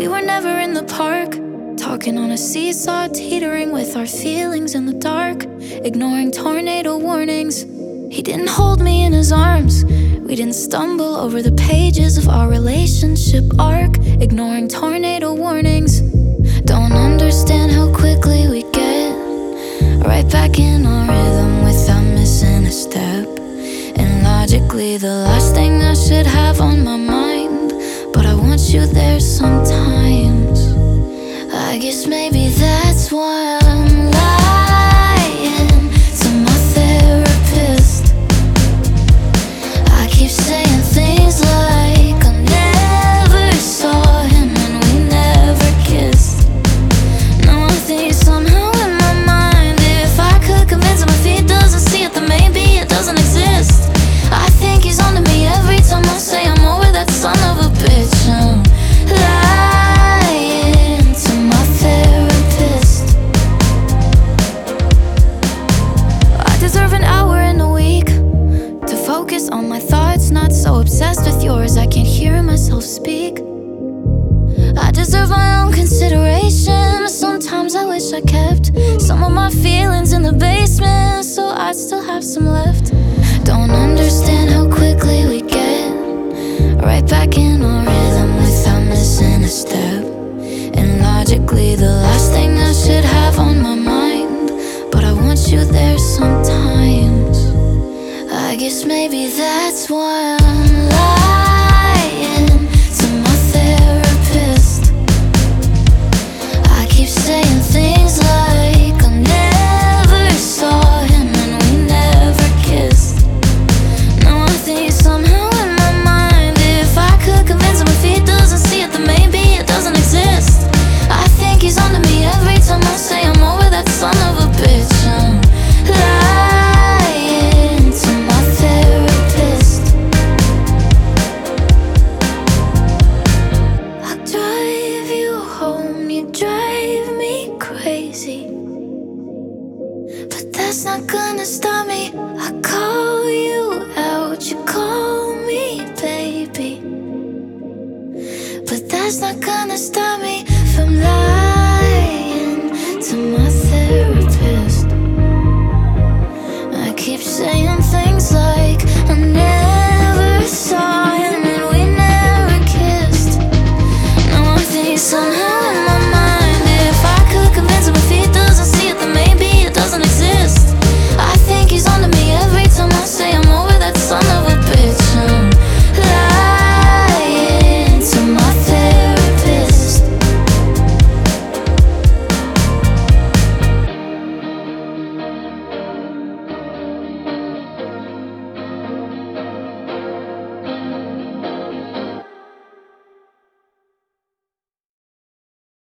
We were never in the park, talking on a seesaw, teetering with our feelings in the dark, ignoring tornado warnings. He didn't hold me in his arms. We didn't stumble over the pages of our relationship arc, ignoring tornado warnings. Don't understand how quickly we get right back in our rhythm without missing a step. And logically, the last thing I should have on my mind, but I want you there sometimes. I guess maybe that's why I'm lying to my therapist. I keep saying things like I never saw him and we never kissed. Now I think somehow in my mind, if I could convince him if he doesn't see it, then maybe it doesn't exist. I think he's onto me every time I say I'm over that son of a bitch. I'm lying to my therapist. I deserve an hour in a week to focus on my thoughts, not so obsessed with yours I can't hear myself speak. I deserve my own consideration. Sometimes I wish I kept some of my feelings in the basement, so I'd still have some left. Don't understand how quickly we get right back in our rhythm without missing a step. And logically, the last thing I should have on my mind, but I want you there sometimes. I guess maybe that's why I'm lying to my therapist. I keep saying things like I never saw him and we never kissed. Now I think somehow in my mind, if I could convince him if he doesn't see it, then maybe it doesn't exist. I think he's onto me every time I say I'm over that son of a bitch. I'm lying to my therapist. I'll drive you home, you drive me crazy, but that's not gonna stop me. I call you out, you call me baby, but that's not gonna stop me.